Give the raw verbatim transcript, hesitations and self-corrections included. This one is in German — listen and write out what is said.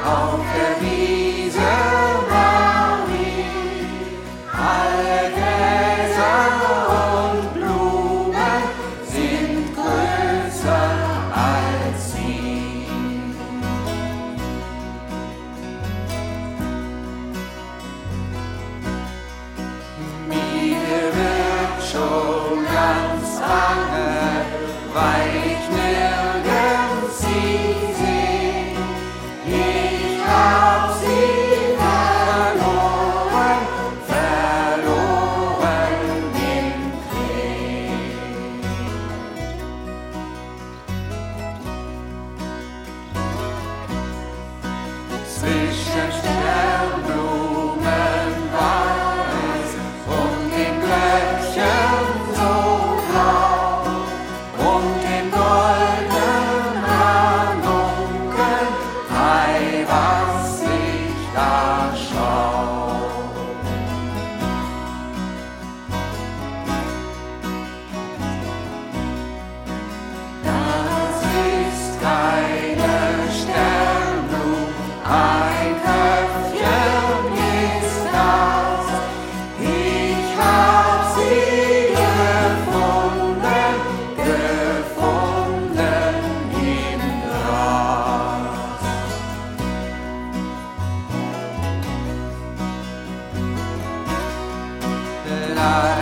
auf der Wiese war ich. Alle Gräser und Blumen sind größer als sie. Mir wird schon ganz bange, weil ich nirgends sie seh. Ich hab sie verloren, verloren im Krieg. Zwischen Sternblumen war es und den Glöckchen so blau und dem goldenen Ranunken, ei, was ich da schau. Das ist keine Sternblume, ein Köpfchen ist das. Ich hab sie gefunden, gefunden im Gras. La